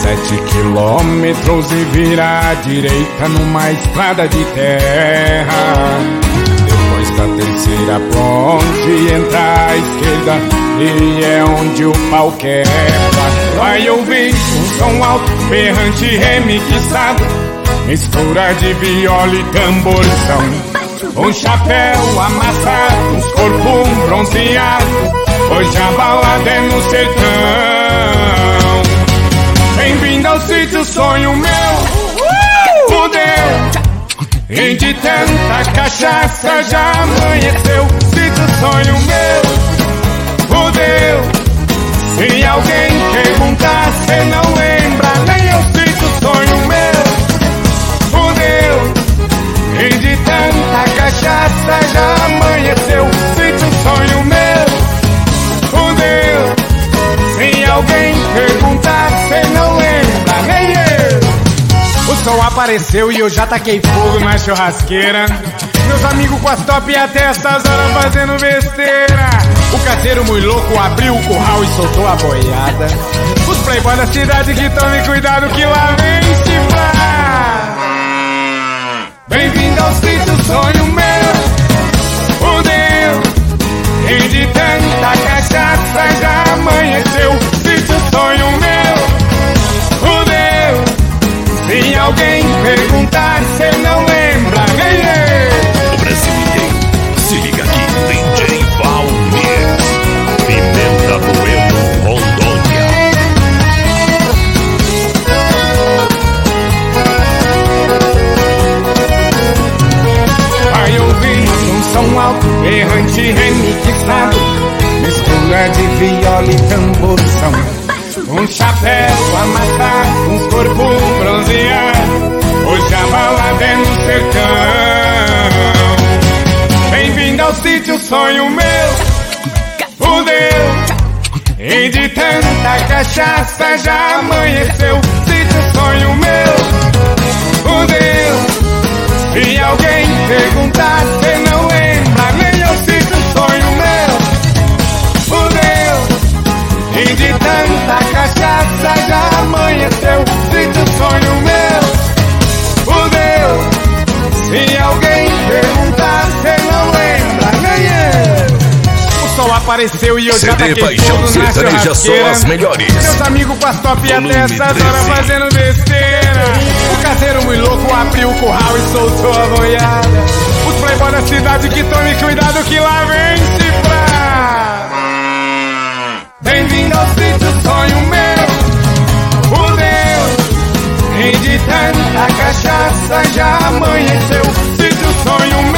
7 quilômetros e vira à direita numa estrada de terra. Depois da terceira ponte entra à esquerda e é onde o pau quebra. Vai ouvir um som alto, berrante remixado, mistura de viola e tamborzão. Um chapéu amassado, uns corpos bronzeados, hoje a balada é no sertão. Bem-vindo ao sítio sonho meu, fudeu. E de tanta cachaça já amanheceu. Sítio sonho meu, fudeu. Se alguém perguntar, cê não lembra, nem eu. Sítio sonho meu, fudeu. E de tanta cachaça já amanheceu. Sítio sonho meu, fudeu. Se alguém perguntar, cê não lembra, nem eu. O sol apareceu e eu já taquei fogo na churrasqueira. Meus amigos com as top até essas horas fazendo besteira. O caseiro muito louco abriu o curral e soltou a boiada. Os playboys da cidade que tomem cuidado que lá vem chifrar. Bem-vindo ao sítio sonho meu, fudeu. E de tanta cachaça já amanheceu. Sítio sonho meu, fudeu. Se alguém perguntar, cê não lembra, nem eu. O Brasil inteiro, se liga aqui, DJ Valmir, Pimenta Bueno, Rondônia. Vai ouvir um som alto, berrante remixado, mistura de viola e tamborzão. Um chapéu amassado, uns corpos bronzeados, hoje a balada é no sertão. Bem-vindo ao sítio sonho meu, fudeu. E de tanta cachaça já amanheceu. Sítio sonho meu, fudeu. Se alguém perguntar, cê não lembra, nem eu. Sítio sonho meu, fudeu. E de tanta cachaça já amanheceu. Sítio sonho meu, fudeu. Se alguém perguntar, cê não lembra, nem eu. O sol apareceu e eu já taquei fogo na churrasqueira. As melhores. Meus amigos com as top até essas horas fazendo besteira. O caseiro muito louco abriu o curral e soltou a boiada. Os playboys da cidade que tomem cuidado que lá vem chifrar. Bem-vindo ao sítio sonho meu, fudeu. E de tanta cachaça já amanheceu. Sítio sonho meu,